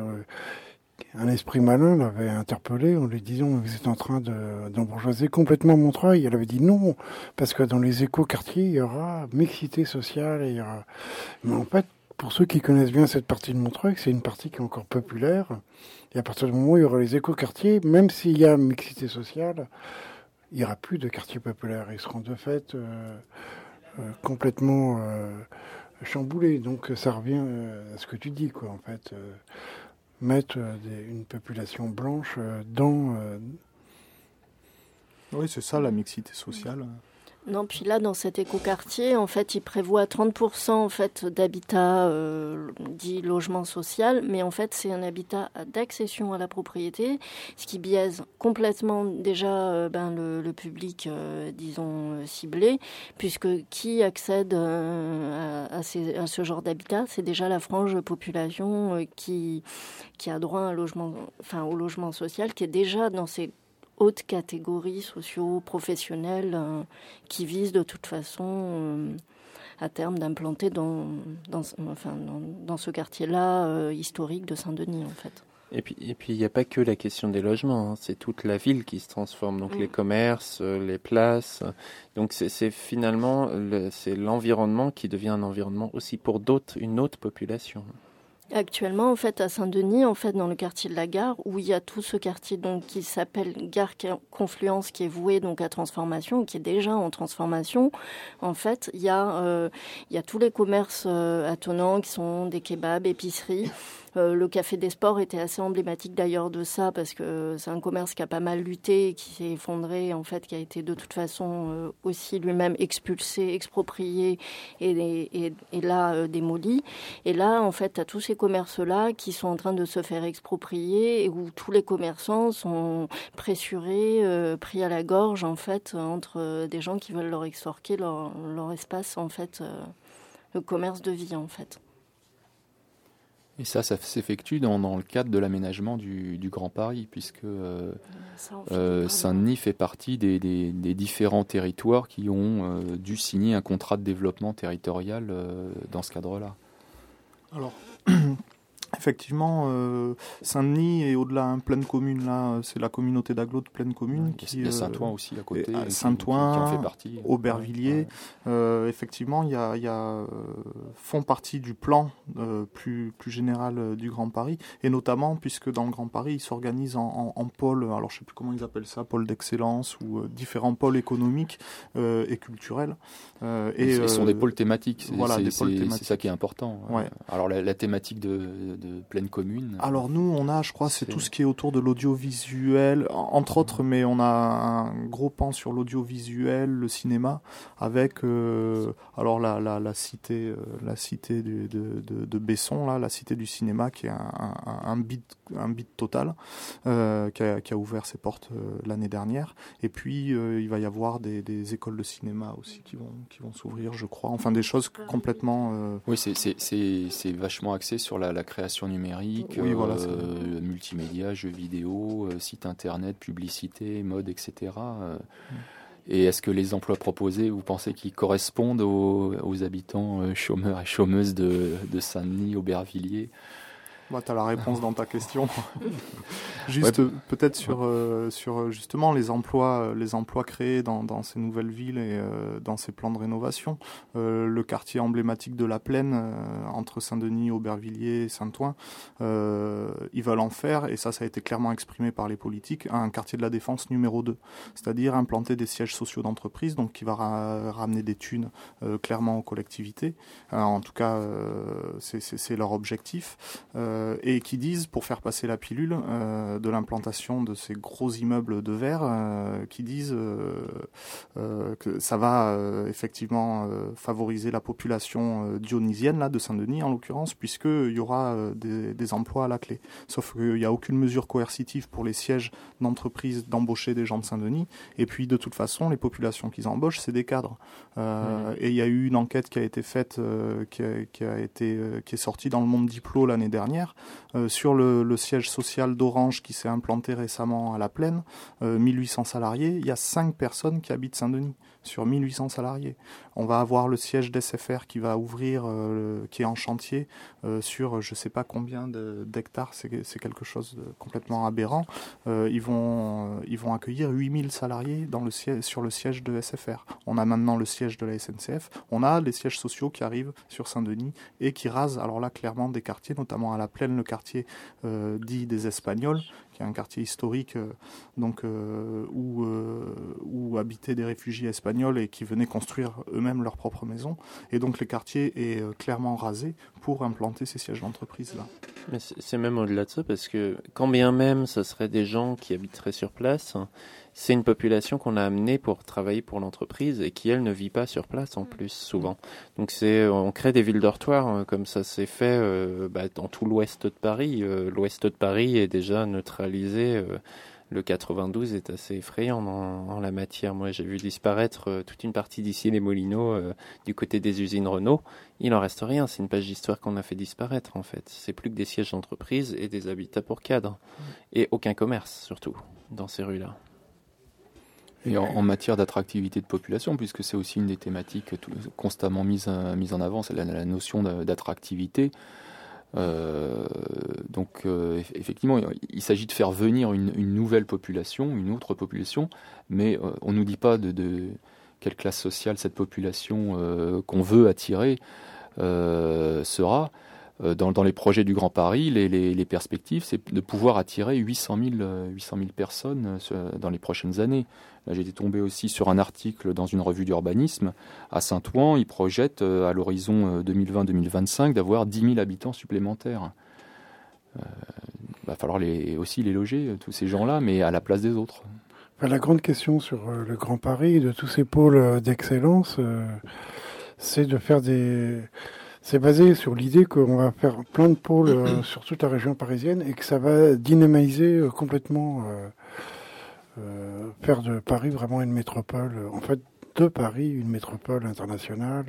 Un esprit malin l'avait interpellé en lui disant « Vous êtes en train d'embourgeoiser complètement Montreuil ». Elle avait dit non, parce que dans les écoquartiers, il y aura mixité sociale. Et il y aura... Mais en fait, pour ceux qui connaissent bien cette partie de Montreuil, c'est une partie qui est encore populaire. Et à partir du moment où il y aura les écoquartiers, même s'il y a mixité sociale, il n'y aura plus de quartiers populaires. Ils seront de fait complètement chamboulés. Donc ça revient à ce que tu dis, quoi, en fait. Mettre une population blanche dans... Oui, c'est ça, la mixité sociale. Non, puis là, dans cet écoquartier, en fait, il prévoit 30% en fait, d'habitat dit logement social, mais en fait, c'est un habitat d'accession à la propriété, ce qui biaise complètement déjà le public, disons, ciblé, puisque qui accède à ce genre d'habitat, c'est déjà la frange population qui a droit à un logement, enfin, au logement social, qui est déjà dans ces hautes catégories socio-professionnelles qui visent de toute façon à terme d'implanter dans ce quartier-là historique de Saint-Denis en fait. Et puis il n'y a pas que la question des logements, hein. C'est toute la ville qui se transforme, donc les commerces, les places. Donc c'est finalement c'est l'environnement qui devient un environnement aussi pour une autre population. Actuellement, en fait, à Saint-Denis, en fait, dans le quartier de la Gare, où il y a tout ce quartier donc qui s'appelle Gare Confluence, qui est voué donc à transformation, qui est déjà en transformation. En fait, il y a tous les commerces attenants qui sont des kebabs, épiceries. Le Café des Sports était assez emblématique d'ailleurs de ça parce que c'est un commerce qui a pas mal lutté, qui s'est effondré en fait, qui a été de toute façon aussi lui-même expulsé, exproprié et là démoli. Et là en fait, à tous ces commerces-là qui sont en train de se faire exproprier et où tous les commerçants sont pressurés, pris à la gorge en fait entre des gens qui veulent leur extorquer leur espace en fait, le commerce de vie en fait. Et ça s'effectue dans le cadre de l'aménagement du Grand Paris, puisque Saint-Denis fait partie des différents territoires qui ont dû signer un contrat de développement territorial dans ce cadre-là. Alors, effectivement, Saint-Denis et au-delà, hein, Plaine Commune, là, c'est la communauté d'agglo de Plaine Commune. Il y a Saint-Ouen aussi à côté. Saint-Ouen, qui en fait partie. Aubervilliers. Ouais. Effectivement, il y a font partie du plan plus général du Grand Paris, et notamment puisque dans le Grand Paris, il s'organise en pôles, alors je ne sais plus comment ils appellent ça, pôles d'excellence ou différents pôles économiques et culturels. Ce sont des pôles thématiques, voilà, des pôles thématiques. C'est ça qui est important. Ouais. Alors la thématique de pleine commune? Alors nous, on a, je crois, c'est tout ce qui est autour de l'audiovisuel, entre autres, mais on a un gros pan sur l'audiovisuel, le cinéma, avec alors la cité de Besson, là, la cité du cinéma, qui est un beat total, qui a ouvert ses portes l'année dernière. Et puis il va y avoir des écoles de cinéma aussi qui vont s'ouvrir, je crois. Enfin, des choses complètement. Oui, c'est vachement axé sur la création numérique, oui, voilà, multimédia, jeux vidéo, site internet, publicité, mode, etc. Et est-ce que les emplois proposés, vous pensez qu'ils correspondent aux habitants chômeurs et chômeuses de Saint-Denis, Aubervilliers? Tu as la réponse dans ta question. Juste peut-être sur justement les emplois créés dans ces nouvelles villes et dans ces plans de rénovation. Le quartier emblématique de la Plaine, entre Saint-Denis, Aubervilliers et Saint-Ouen, ils veulent en faire, et ça a été clairement exprimé par les politiques, un quartier de la Défense numéro 2. C'est-à-dire implanter des sièges sociaux d'entreprise, donc qui va ramener des thunes clairement aux collectivités. En tout cas, c'est leur objectif. Et qui disent, pour faire passer la pilule de l'implantation de ces gros immeubles de verre, qui disent que ça va effectivement favoriser la population dionysienne là, de Saint-Denis en l'occurrence, puisqu'il y aura des emplois à la clé. Sauf qu'il n'y a aucune mesure coercitive pour les sièges d'entreprise d'embaucher des gens de Saint-Denis, et puis de toute façon les populations qu'ils embauchent, c'est des cadres. Et il y a eu une enquête qui a été faite, qui est sortie dans le Monde Diplo l'année dernière, sur le siège social d'Orange qui s'est implanté récemment à La Plaine, 1800 salariés, il y a 5 personnes qui habitent Saint-Denis sur 1800 salariés. On va avoir le siège d'SFR qui va ouvrir, qui est en chantier, sur je ne sais pas combien d'hectares, c'est quelque chose de complètement aberrant. Ils vont accueillir 8000 salariés sur le siège de SFR. On a maintenant le siège de la SNCF, on a les sièges sociaux qui arrivent sur Saint-Denis et qui rasent, alors là clairement des quartiers, notamment à La Plaine, le quartier dit des Espagnols, qui est un quartier historique où habitaient des réfugiés espagnols et qui venaient construire eux-mêmes leur propre maison. Et donc le quartier est clairement rasé pour implanter ces sièges d'entreprise là. Mais c'est même au-delà de ça, parce que quand bien même ce serait des gens qui habiteraient sur place, c'est une population qu'on a amenée pour travailler pour l'entreprise et qui, elle, ne vit pas sur place en plus, souvent. Donc on crée des villes dortoirs, comme ça s'est fait dans tout l'ouest de Paris. L'ouest de Paris est déjà neutralisé. Le 92 est assez effrayant en la matière. Moi, j'ai vu disparaître toute une partie d'ici les Moulineaux du côté des usines Renault. Il en reste rien. C'est une page d'histoire qu'on a fait disparaître, en fait. C'est plus que des sièges d'entreprise et des habitats pour cadres. Et aucun commerce, surtout, dans ces rues-là. Et en matière d'attractivité de population, puisque c'est aussi une des thématiques constamment mise en avant, c'est la notion d'attractivité. Donc effectivement, il s'agit de faire venir une nouvelle population, une autre population, mais on ne nous dit pas de quelle classe sociale cette population qu'on veut attirer sera. Dans les projets du Grand Paris, les perspectives, c'est de pouvoir attirer 800 000 personnes dans les prochaines années. Là, j'ai été tombé aussi sur un article dans une revue d'urbanisme. À Saint-Ouen, ils projettent à l'horizon 2020-2025 d'avoir 10 000 habitants supplémentaires. Il va falloir aussi les loger, tous ces gens-là, mais à la place des autres. La grande question sur le Grand Paris, de tous ces pôles d'excellence, c'est de faire C'est basé sur l'idée qu'on va faire plein de pôles sur toute la région parisienne et que ça va dynamiser complètement, faire de Paris vraiment une métropole, en fait de Paris une métropole internationale.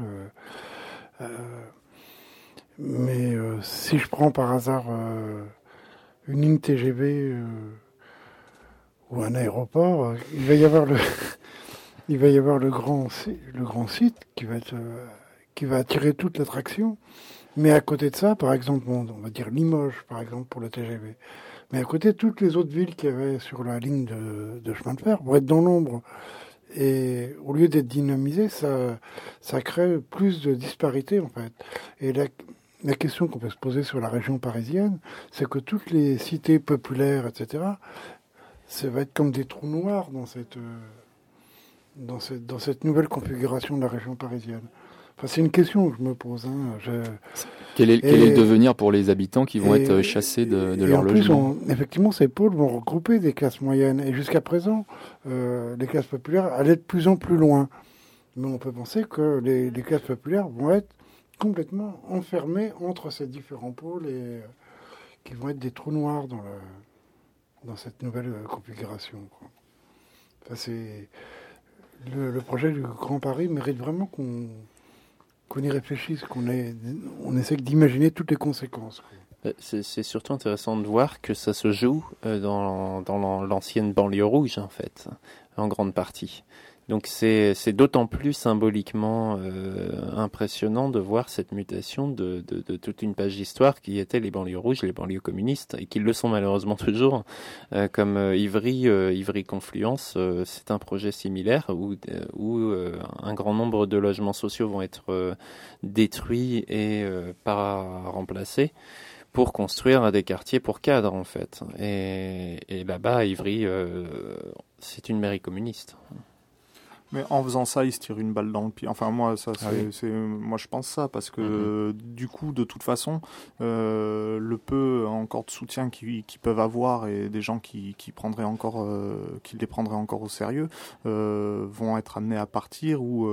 Mais si je prends par hasard une ligne TGV ou un aéroport, il va y avoir le grand site qui va attirer toute l'attraction. Mais à côté de ça, par exemple, on va dire Limoges, par exemple, pour le TGV. Mais à côté, toutes les autres villes qu'il y avait sur la ligne de chemin de fer vont être dans l'ombre. Et au lieu d'être dynamisé, ça crée plus de disparités, en fait. Et la question qu'on peut se poser sur la région parisienne, c'est que toutes les cités populaires, etc., ça va être comme des trous noirs dans cette nouvelle configuration de la région parisienne. Enfin, c'est une question que je me pose. Quel est le devenir pour les habitants qui vont être chassés de leur logement? Effectivement, ces pôles vont regrouper des classes moyennes. Et jusqu'à présent, les classes populaires allaient de plus en plus loin. Mais on peut penser que les classes populaires vont être complètement enfermées entre ces différents pôles et qui vont être des trous noirs dans cette nouvelle configuration, quoi. Enfin, c'est le projet du Grand Paris mérite vraiment qu'on y réfléchisse, on essaie d'imaginer toutes les conséquences, quoi. C'est surtout intéressant de voir que ça se joue dans l'ancienne banlieue rouge, en fait, en grande partie. Donc c'est d'autant plus symboliquement impressionnant de voir cette mutation de toute une page d'histoire qui étaient les banlieues rouges, les banlieues communistes, et qui le sont malheureusement toujours, comme Ivry Confluence. C'est un projet similaire où un grand nombre de logements sociaux vont être détruits et pas remplacés pour construire des quartiers pour cadres, en fait. Et là-bas, à Ivry, c'est une mairie communiste. Mais en faisant ça, ils se tirent une balle dans le pied. Enfin, moi, moi, je pense ça, parce que du coup, de toute façon, le peu encore de soutien qu'ils peuvent avoir et des gens qui les prendraient encore au sérieux vont être amenés à partir ou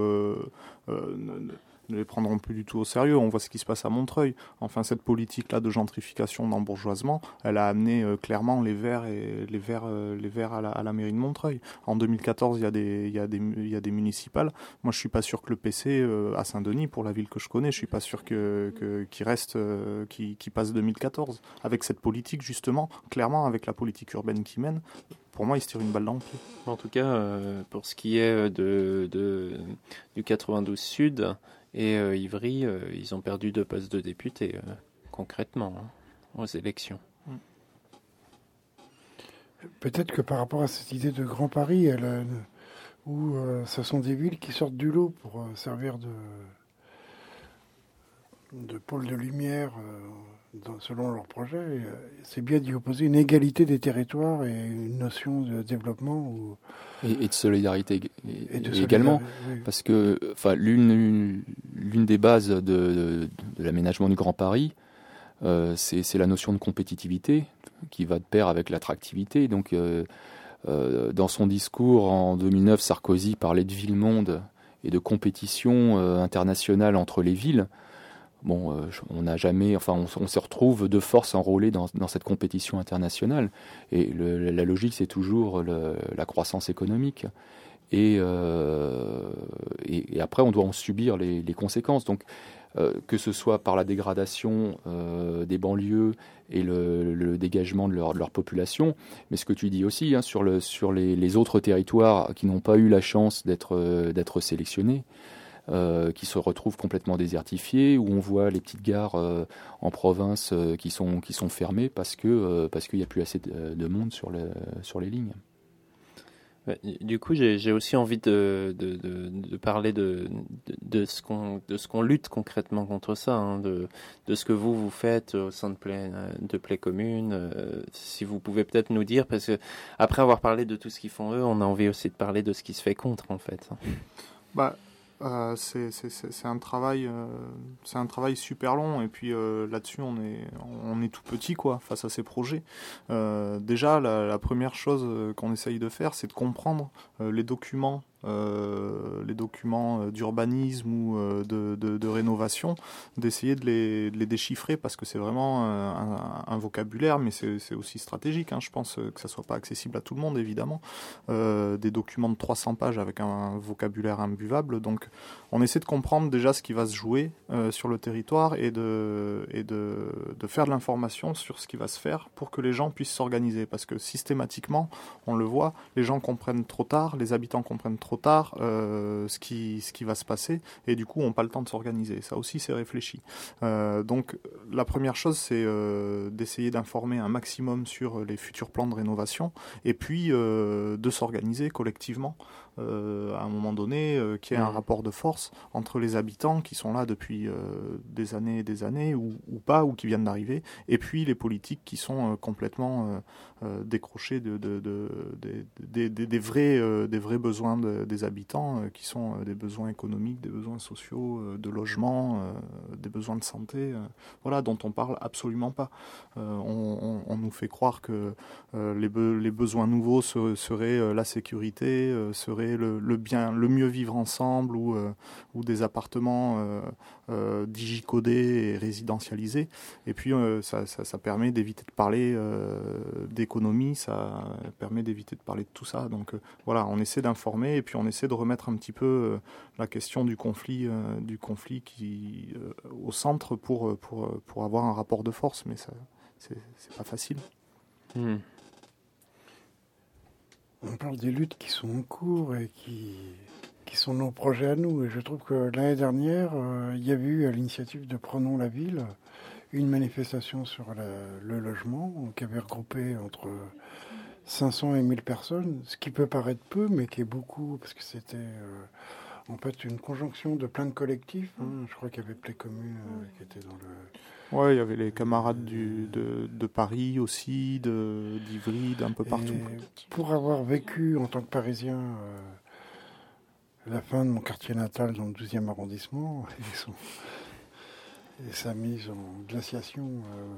ne les prendront plus du tout au sérieux. On voit ce qui se passe à Montreuil. Enfin, cette politique-là de gentrification, d'embourgeoisement, elle a amené clairement les Verts à la mairie de Montreuil. En 2014, il y a des municipales. Moi, je suis pas sûr que le PC à Saint-Denis, pour la ville que je connais, je suis pas sûr qu'il reste, qui passe 2014. Avec cette politique, justement, clairement, avec la politique urbaine qui mène, pour moi, il se tire une balle dans le pied. En tout cas, pour ce qui est du 92 Sud et Ivry, ils ont perdu 2 postes de députés, concrètement, aux élections. Peut-être que par rapport à cette idée de Grand Paris, où ce sont des villes qui sortent du lot pour servir de pôle de lumière selon leur projet, c'est bien d'y opposer une égalité des territoires et une notion de développement et de solidarité également, oui. Parce que l'une des bases de l'aménagement du Grand Paris, c'est la notion de compétitivité qui va de pair avec l'attractivité. Donc dans son discours en 2009, Sarkozy parlait de ville-monde et de compétition internationale entre les villes. Bon, on n'a jamais, on se retrouve de force enrôlé dans cette compétition internationale. Et la logique, c'est toujours la croissance économique. Et après, on doit en subir les conséquences. Donc, que ce soit par la dégradation des banlieues et le dégagement de leur population, mais ce que tu dis aussi sur les autres territoires qui n'ont pas eu la chance d'être sélectionnés, qui se retrouvent complètement désertifiés, où on voit les petites gares en province qui sont fermées parce qu'il n'y a plus assez de monde sur les lignes. Du coup, j'ai aussi envie de parler de ce qu'on lutte concrètement contre ça, de ce que vous faites au sein de Play Commune. Si vous pouvez peut-être nous dire, parce que après avoir parlé de tout ce qu'ils font eux, on a envie aussi de parler de ce qui se fait contre, en fait. C'est un travail super long, et puis là-dessus on est tout petit face à ces projets. Déjà la première chose qu'on essaye de faire, c'est de comprendre les documents d'urbanisme ou de rénovation, d'essayer de les déchiffrer, parce que c'est vraiment un vocabulaire, mais c'est aussi stratégique, je pense que ça soit pas accessible à tout le monde, évidemment. Des documents de 300 pages avec un vocabulaire imbuvable, donc on essaie de comprendre déjà ce qui va se jouer sur le territoire et de faire de l'information sur ce qui va se faire pour que les gens puissent s'organiser, parce que systématiquement, on le voit, les gens comprennent trop tard, les habitants comprennent trop tard ce qui va se passer, et du coup, on n'a pas le temps de s'organiser. Ça aussi, c'est réfléchi. Donc, la première chose, c'est d'essayer d'informer un maximum sur les futurs plans de rénovation, et puis de s'organiser collectivement à un moment donné, qu'il y ait un rapport de force entre les habitants qui sont là depuis des années et des années, ou pas, ou qui viennent d'arriver, et puis les politiques qui sont complètement décrochés des vrais besoins des habitants, qui sont des besoins économiques, des besoins sociaux, de logement, des besoins de santé, voilà, dont on parle absolument pas. On nous fait croire que les besoins nouveaux seraient la sécurité, seraient le mieux vivre ensemble, ou des appartements digicodés et résidentialisés. Et puis ça permet d'éviter de parler d'économie, ça permet d'éviter de parler de tout ça. Donc voilà, on essaie d'informer, et puis on essaie de remettre un petit peu la question du conflit qui au centre pour avoir un rapport de force, mais ça c'est pas facile. On parle des luttes qui sont en cours et qui sont nos projets à nous. Et je trouve que l'année dernière, il y avait eu, à l'initiative de Prenons la ville, une manifestation sur le logement qui avait regroupé entre 500 et 1000 personnes, ce qui peut paraître peu, mais qui est beaucoup, parce que c'était en fait une conjonction de plein de collectifs. Je crois qu'il y avait Play Commune qui était dans le... Ouais, il y avait les camarades de Paris aussi, d'Ivry, d'un peu partout. Et pour avoir vécu en tant que Parisien la fin de mon quartier natal dans le 12e arrondissement et sa mise en glaciation,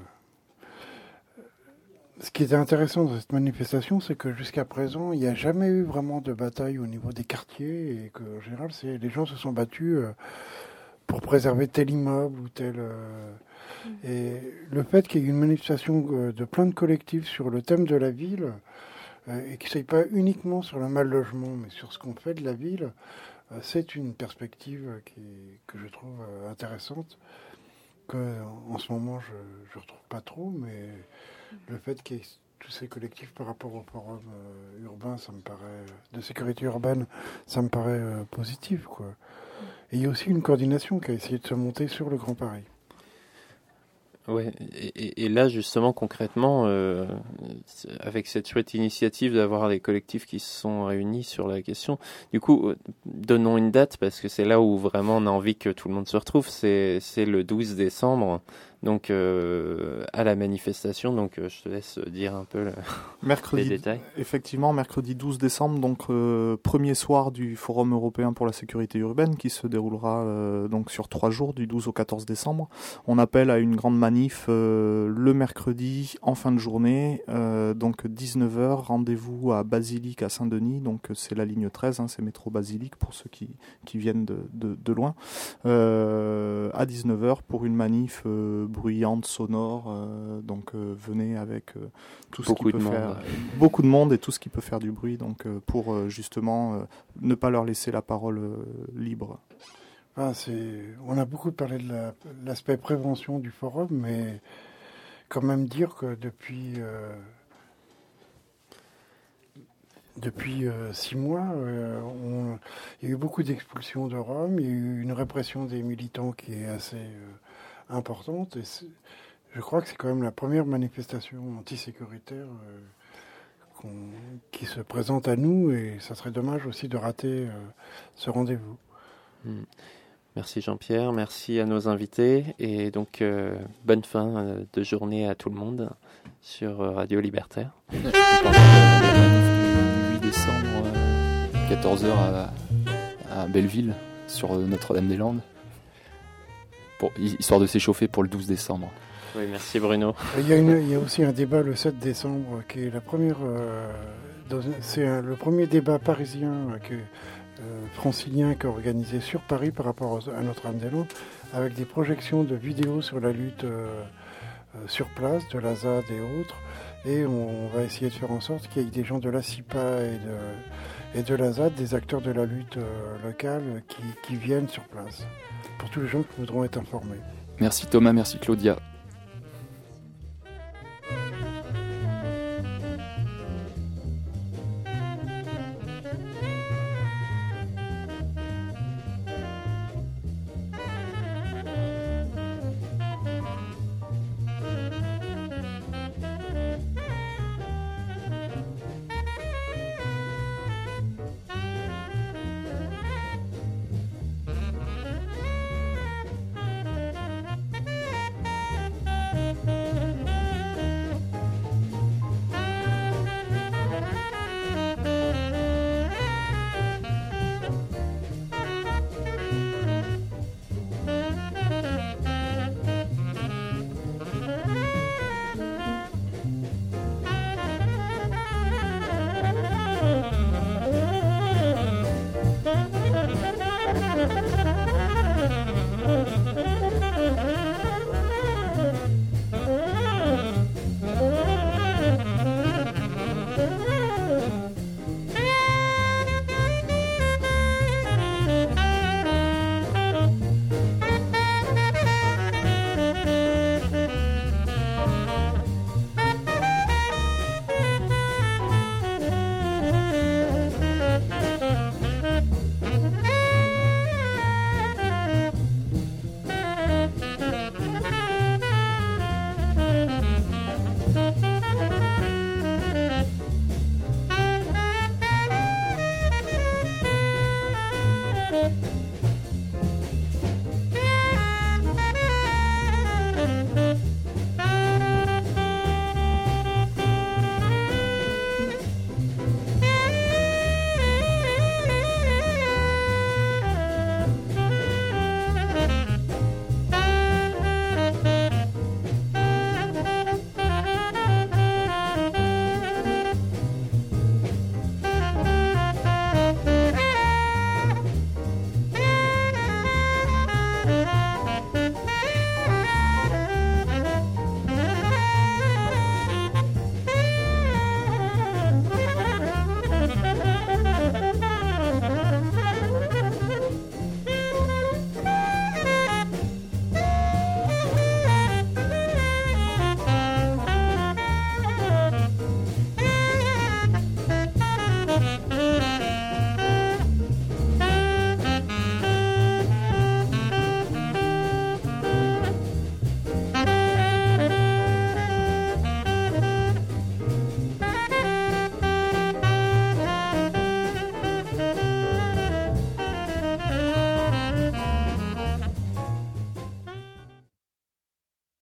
ce qui était intéressant dans cette manifestation, c'est que jusqu'à présent, il n'y a jamais eu vraiment de bataille au niveau des quartiers, et qu'en général, les gens se sont battus pour préserver tel immeuble ou tel... Et le fait qu'il y ait une manifestation de plein de collectifs sur le thème de la ville, et qu'il ne soit pas uniquement sur le mal logement, mais sur ce qu'on fait de la ville, c'est une perspective que je trouve intéressante, que en ce moment je ne retrouve pas trop, mais le fait qu'il y ait tous ces collectifs par rapport au forum urbain, ça me paraît, de sécurité urbaine, ça me paraît positif, quoi. Et il y a aussi une coordination qui a essayé de se monter sur le Grand Paris. Ouais, et là justement concrètement, avec cette chouette initiative d'avoir les collectifs qui se sont réunis sur la question, du coup, donnons une date, parce que c'est là où vraiment on a envie que tout le monde se retrouve, c'est le 12 décembre, donc à la manifestation, donc je te laisse dire un peu les détails. Effectivement, mercredi 12 décembre, donc premier soir du Forum européen pour la sécurité urbaine, qui se déroulera donc sur 3 jours, du 12 au 14 décembre. On appelle à une grande manif le mercredi en fin de journée, donc 19h, rendez-vous à Basilique à Saint-Denis, donc c'est la ligne 13, c'est métro Basilique pour ceux qui viennent de loin, à 19h pour une manif bruyante, sonore, donc venez avec tout ce qui peut faire beaucoup de monde et tout ce qui peut faire du bruit, donc pour justement ne pas leur laisser la parole libre. On a beaucoup parlé de l'aspect prévention du forum, mais quand même dire que depuis 6 mois, il y a eu beaucoup d'expulsions de Roms, il y a eu une répression des militants qui est assez importante, et je crois que c'est quand même la première manifestation antisécuritaire qui se présente à nous, et ça serait dommage aussi de rater ce rendez-vous. Merci Jean-Pierre, merci à nos invités, et donc bonne fin de journée à tout le monde sur Radio Libertaire. Le 8 décembre, 14h à Belleville, sur Notre-Dame-des-Landes, histoire de s'échauffer pour le 12 décembre. Oui, merci Bruno. Il y a aussi un débat le 7 décembre qui est la première. Le premier débat parisien francilien qui est organisé sur Paris par rapport à Notre-Dame-des-Landes, avec des projections de vidéos sur la lutte sur place, de la ZAD et autres. Et on va essayer de faire en sorte qu'il y ait des gens de la CIPA et de la ZAD, des acteurs de la lutte locale qui viennent sur place, pour tous les gens qui voudront être informés. Merci Thomas, merci Claudia.